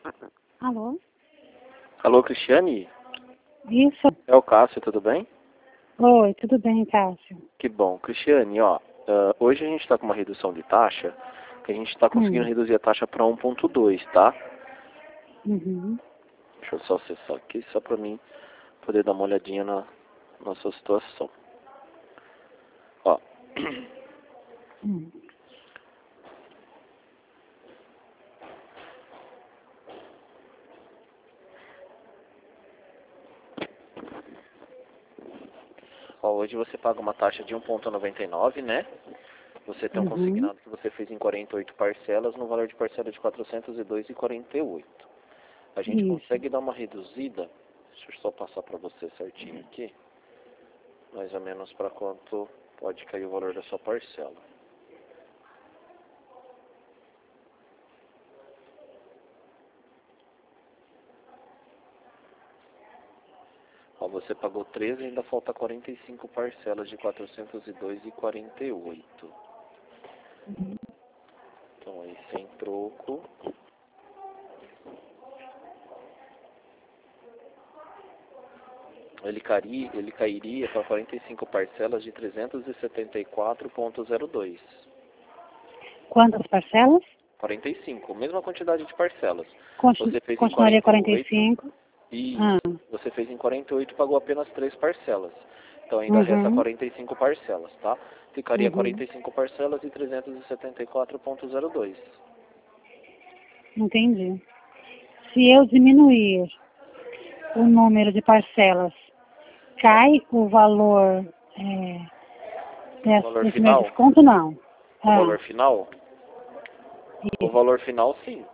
Alô? Alô, Cristiane? Isso. É o Cássio, tudo bem? Oi, tudo bem, Cássio? Que bom. Cristiane, hoje a gente está com uma redução de taxa, que a gente está conseguindo reduzir a taxa para 1,2, tá? Uhum. Deixa eu só acessar aqui, só para mim poder dar uma olhadinha na nossa situação. Ó. Hum. Ó, hoje você paga uma taxa de 1,99, né? Você tem um consignado que você fez em 48 parcelas, no valor de parcela de R$ 402,48. A gente Isso. consegue dar uma reduzida, deixa eu só passar para você certinho aqui, mais ou menos para quanto pode cair o valor da sua parcela. Ó, você pagou 13 e ainda falta 45 parcelas de R$ 402,48. Então aí sem troco. Ele cairia para 45 parcelas de 374,02. Quantas parcelas? 45, mesma quantidade de parcelas. Você fez em Continuaria 48. 45. Isso. Você fez em 48 e pagou apenas 3 parcelas. Então ainda resta 45 parcelas, tá? Ficaria 45 parcelas de 374,02. Entendi. Se eu diminuir o número de parcelas, cai o valor Valor desse meu final? desconto, não? O valor final? O valor final, sim.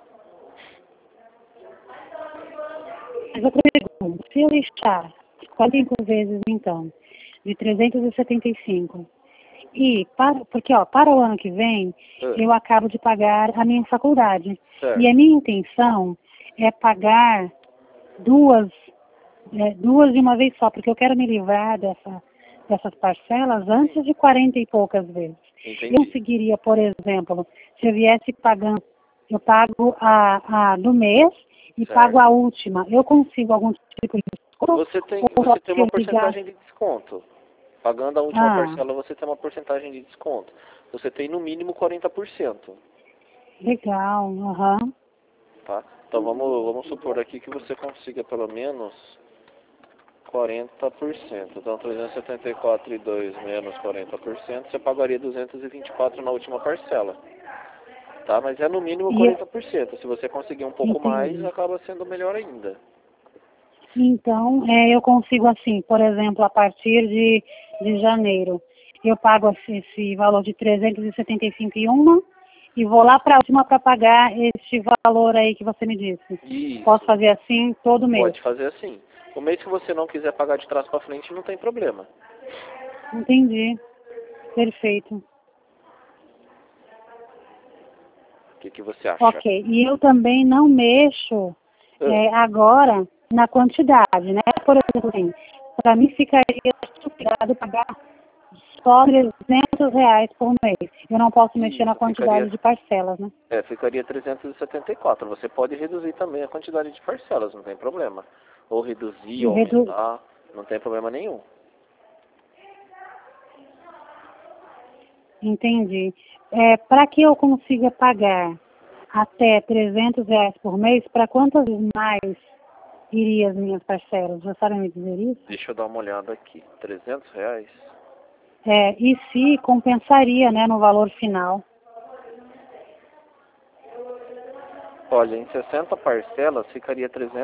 Mas eu pergunto, se eu deixar 45 vezes, então, de 375, porque para o ano que vem, eu acabo de pagar a minha faculdade. Certo. E a minha intenção é pagar duas de uma vez só, porque eu quero me livrar dessas parcelas antes de 40 e poucas vezes. Entendi. Eu conseguiria, por exemplo, se eu viesse pagando, eu pago a do mês e Certo. pago a última. Eu consigo algum tipo de desconto? Você tem uma porcentagem de desconto. Pagando a última parcela, você tem uma porcentagem de desconto. Você tem no mínimo 40%. Legal, Tá? Então vamos supor aqui que você consiga pelo menos 40%. Então 374,2 menos 40%, você pagaria 224 na última parcela. Tá? Mas é no mínimo 40%. Se você conseguir um pouco mais, acaba sendo melhor ainda. Então, eu consigo assim, por exemplo, a partir de janeiro, eu pago esse valor de 375 em uma e vou lá para a última para pagar este valor aí que você me disse. Isso. Posso fazer assim todo mês? Pode fazer assim. O mês que você não quiser pagar de trás para frente, não tem problema. Entendi. Perfeito. O que você acha? Ok. E eu também não mexo agora na quantidade, né? Por exemplo, assim, para mim ficaria obrigado a pagar só R$300 por mês. Eu não posso mexer na quantidade de parcelas, né? Ficaria 374. Você pode reduzir também a quantidade de parcelas, não tem problema. Ou reduzir, ou aumentar, não tem problema nenhum. Entendi. Para que eu consiga pagar até R$300 por mês, para quantas mais iria as minhas parcelas? Já sabem me dizer isso? Deixa eu dar uma olhada aqui. R$300? E se compensaria, né, no valor final? Olha, em 60 parcelas ficaria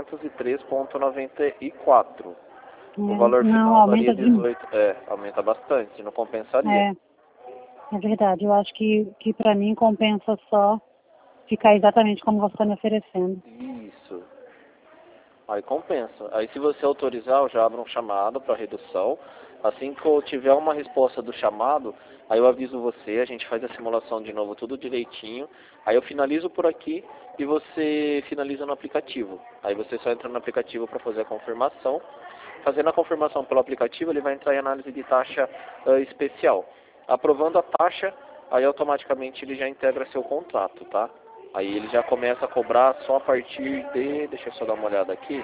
303,94. O valor final daria 18. Aumenta bastante, não compensaria. É verdade. Eu acho que para mim compensa só ficar exatamente como você está me oferecendo. Isso. Aí compensa. Aí se você autorizar, eu já abro um chamado para redução. Assim que eu tiver uma resposta do chamado, aí eu aviso você, a gente faz a simulação de novo, tudo direitinho. Aí eu finalizo por aqui e você finaliza no aplicativo. Aí você só entra no aplicativo para fazer a confirmação. Fazendo a confirmação pelo aplicativo, ele vai entrar em análise de taxa especial. Aprovando a taxa, aí automaticamente ele já integra seu contrato, tá? Aí ele já começa a cobrar só a partir de... Deixa eu só dar uma olhada aqui.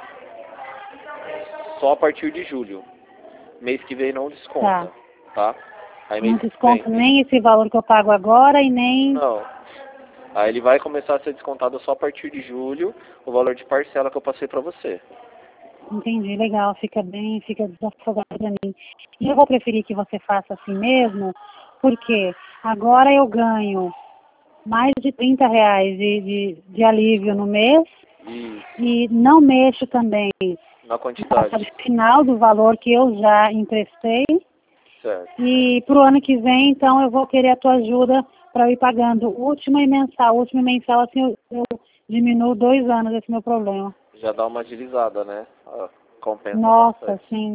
Só a partir de julho. Mês que vem não desconta, tá? Aí Não mês que desconta vem... nem esse valor que eu pago agora e nem... Não. Aí ele vai começar a ser descontado só a partir de julho, o valor de parcela que eu passei para você. Entendi, legal, fica desafogado para mim. E eu vou preferir que você faça assim mesmo, porque agora eu ganho mais de R$ 30 de alívio no mês E e não mexo também na no quantidade, final do valor que eu já emprestei. certo? E para o ano que vem, então, eu vou querer a tua ajuda para eu ir pagando último e mensal, assim eu diminuo 2 anos esse meu problema. Já dá uma agilizada, né? Compensa Nossa, bastante. sim.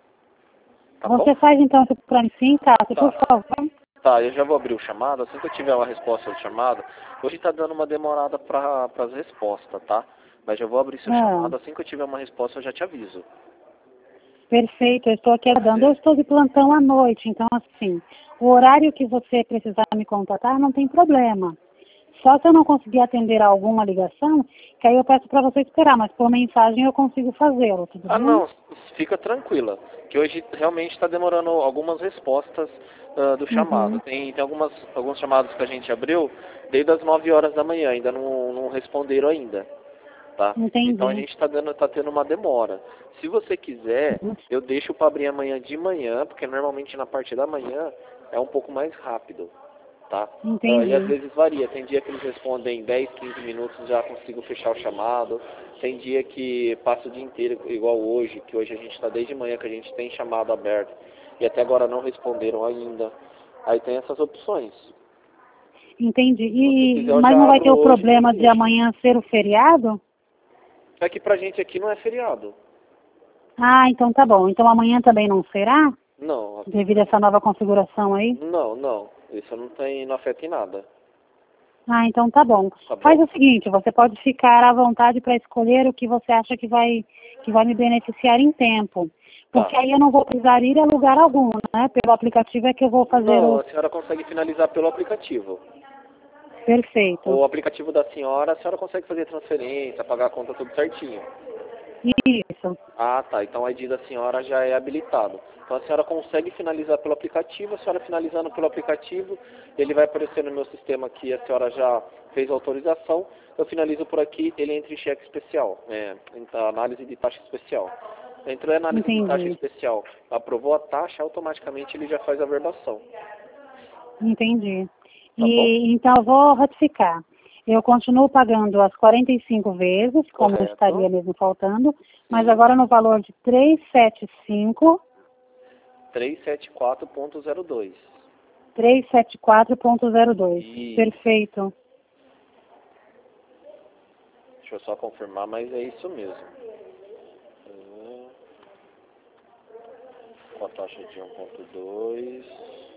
Tá Você bom? faz então isso para mim sim, Cássio, por Tá. favor? Tá, eu já vou abrir o chamado. Assim que eu tiver uma resposta do chamado, hoje tá dando uma demorada para as respostas, tá? Mas eu vou abrir seu Ah, chamado. Assim que eu tiver uma resposta, eu já te aviso. perfeito, eu estou aqui Pode aguardando. Eu ser? estou de plantão à noite, então assim, o horário que você precisar me contatar não tem problema. Só se eu não conseguir atender a alguma ligação, que aí eu peço para você esperar, mas por mensagem eu consigo fazê-lo, tudo Ah, bem? não, fica tranquila, que hoje realmente está demorando algumas respostas do chamado. Uhum, Tem alguns chamados que a gente abriu desde as 9 horas da manhã, ainda não responderam ainda, tá? Então a entendi. gente tá tendo uma demora. Se você quiser, eu deixo para abrir amanhã de manhã, porque normalmente na parte da manhã é um pouco mais rápido, tá? E às Entendi. vezes varia, tem dia que eles respondem em 10, 15 minutos, já consigo fechar o chamado. Tem dia que passa o dia inteiro, igual hoje, que hoje a gente está desde manhã que a gente tem chamado aberto e até agora não responderam ainda. Aí tem essas opções. Entendi. Se você quiser, eu Mas já não vai ter abro o hoje e já problema de deixo. amanhã ser o feriado? É que pra gente aqui não é feriado. Ah, então tá bom. Então amanhã também não será? Não, Devido a essa nova configuração aí? não. Isso não afeta em nada. Ah, então tá bom. Tá Faz bom? o seguinte, você pode ficar à vontade para escolher o que você acha que vai me beneficiar em tempo. Tá. Porque aí eu não vou precisar ir a lugar algum, né? Pelo aplicativo é que eu vou fazer Não, o a senhora consegue finalizar pelo aplicativo. perfeito. O aplicativo da senhora, a senhora consegue fazer transferência, pagar a conta tudo certinho. Isso. Ah, tá. Então o ID da senhora já é habilitado. Então a senhora consegue finalizar pelo aplicativo. A senhora finalizando pelo aplicativo, ele vai aparecer no meu sistema que a senhora já fez a autorização. Eu finalizo por aqui, ele entra em cheque especial, entra análise de taxa especial. Entrou em análise de taxa Entendi. especial, aprovou a taxa, automaticamente ele já faz a verbação. Entendi. Tá bom? E então eu vou ratificar. Eu continuo pagando as 45 vezes, como Correto. estaria mesmo faltando, mas Sim. agora no valor de 375, 374.02. 374,02. Isso. Perfeito. Deixa eu só confirmar, mas é isso mesmo. Com a taxa de 1.2,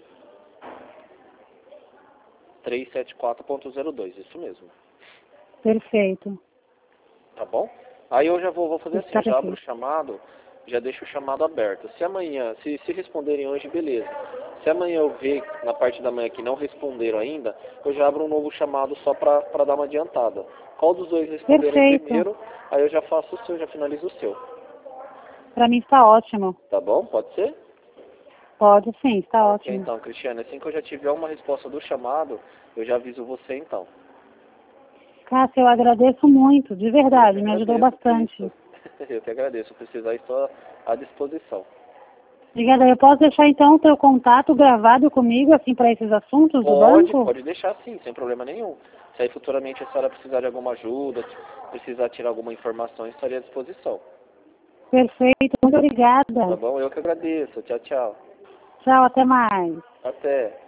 374.02, isso mesmo. Perfeito. Tá bom? Aí eu já vou fazer assim, Está eu já abro o perfeito. chamado, já deixo o chamado aberto. Se amanhã, se responderem hoje, beleza. Se amanhã eu ver na parte da manhã que não responderam ainda, eu já abro um novo chamado só para dar uma adiantada. Qual dos dois responderem Perfeito. primeiro, aí eu já faço o seu, já finalizo o seu. Para mim está ótimo. Tá bom? Pode ser? Pode sim, está Ok, ótimo. então, Cristiane, assim que eu já tiver uma resposta do chamado, eu já aviso você então. Cássio, eu agradeço muito, de Eu que verdade, me ajudou agradeço por bastante. isso. Eu que agradeço. Se precisar, estou à disposição. Obrigada. Eu posso deixar então o teu contato gravado comigo, assim, para esses assuntos do banco? Pode deixar sim, sem problema nenhum. Se aí futuramente a senhora precisar de alguma ajuda, precisar tirar alguma informação, eu estarei à disposição. Perfeito, muito Tá obrigada. bom? Eu que agradeço. Tchau, tchau. Tchau, até mais. Até.